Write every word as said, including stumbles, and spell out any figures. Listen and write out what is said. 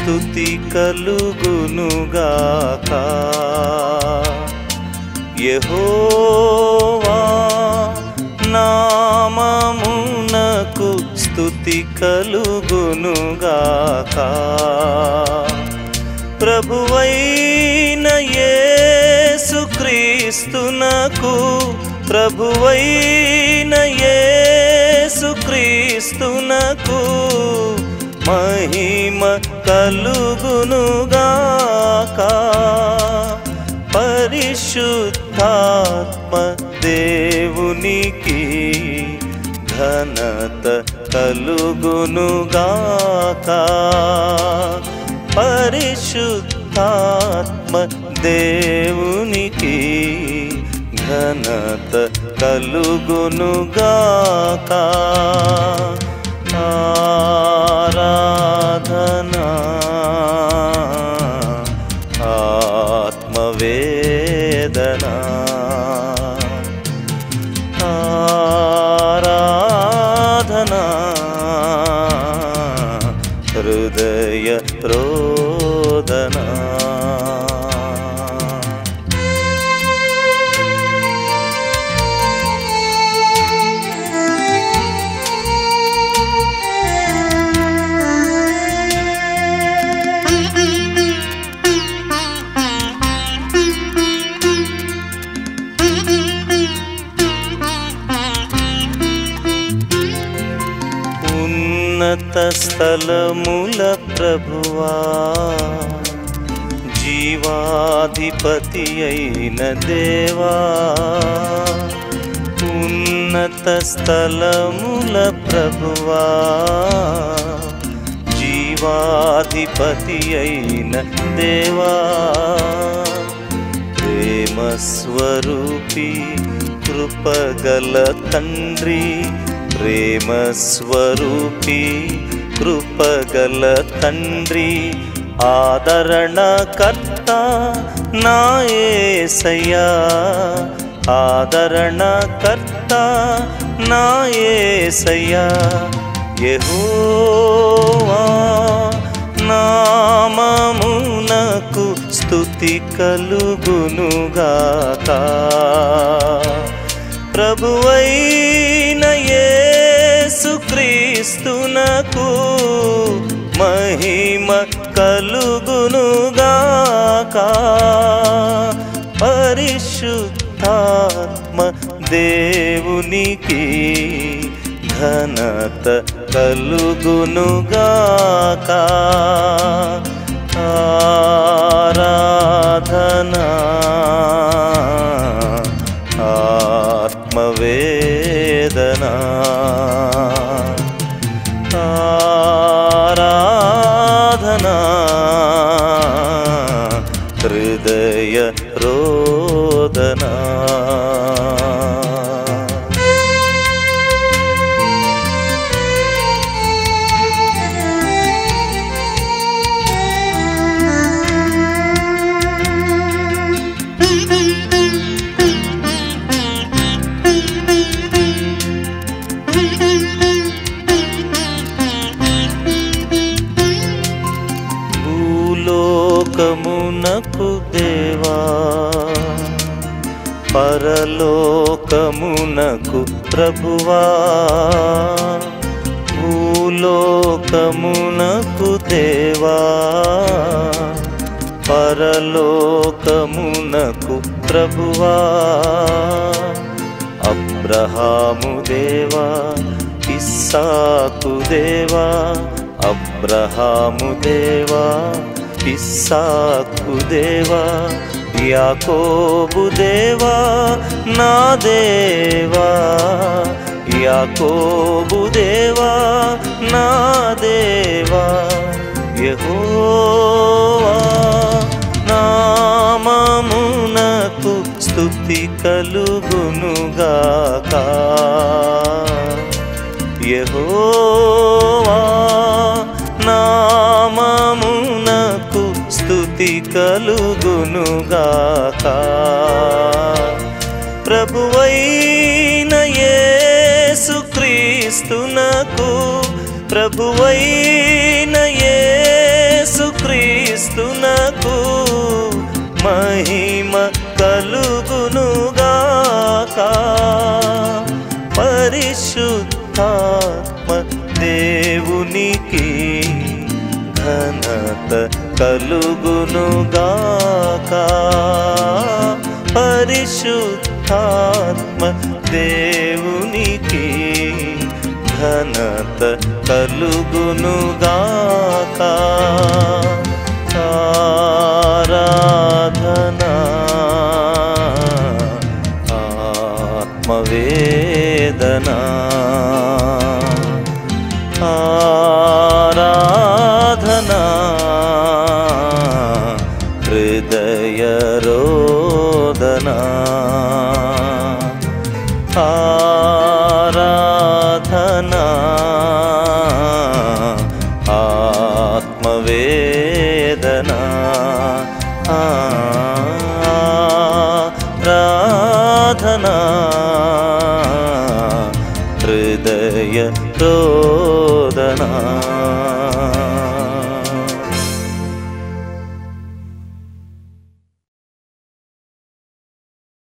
స్తుతి కలుగునుగాక. యెహోవా నామమునకు స్తుతి కలుగునుగాక. ప్రభువైన యేసుక్రీస్తునకు ప్రభువైన యేసుక్రీస్తునకు మహిమ కలుగునుగాక. పరిశుద్ధాత్మ దేవునికి ఘనత కలుగునుగాక. పరిశుద్ధాత్మ దేవునికి ఘనత కలుగునుగాక. ఆరాధనా ఆత్మవేదనా ఆరాధనా హృదయ రోదనా. ఉన్నత స్థలముల ప్రభువా జీవాధిపతి అయిన దేవా. ఉన్నత స్థలముల ప్రభువా జీవాధిపతి అయిన దేవా. ప్రేమ స్వరూపి కృపగల తండ్రి ప్రేమ స్వరూపి కృపగల తండ్రి ఆదరణకర్త నా యేసయ్యా. ఆదరణకర్త నా యేసయ్యా. యెహోవా నామమునకు స్తుతి కలుగునుగాక. ప్రభువైన యేసుక్రీస్తునకు మహిమ కలుగునుగాక. పరిశుద్ధాత్మ దేవునికి ఘనత కలుగునుగాక. ఆరాధనా ఆత్మవేదనా ఆరాధనా హృదయ రోదనా. భూలోకమునకు దేవా పరలోకమునకు ప్రభువా. భూలోకమునకు దేవా పరలోకమునకు ప్రభువా. అబ్రహాము దేవా ఇస్సాకు దేవా. అబ్రహాము దేవా ఇస్సాకు దేవా. యాకోబు దేవా నా దేవా. యాకోబు దేవా నా దేవా. యెహోవా నామమునకు స్తుతి కలుగునుగాక. యెహోవా నామమునకు స్తుతి కలుగునుగాక. ప్రభువైన యేసుక్రీస్తునకు ప్రభువైన యేసుక్రీస్తునకు దేవునికి ఘనత కలుగునుగాక. పరిశుద్ధాత్మ దేవునికి ఘనత కలుగునుగాక. ఆరాధనా ఆత్మవేదనా ఆరాధనా హృదయరోదనా ఆరాధనా ఆత్మవేదనా ఆరాధనా హృదయరోదనా.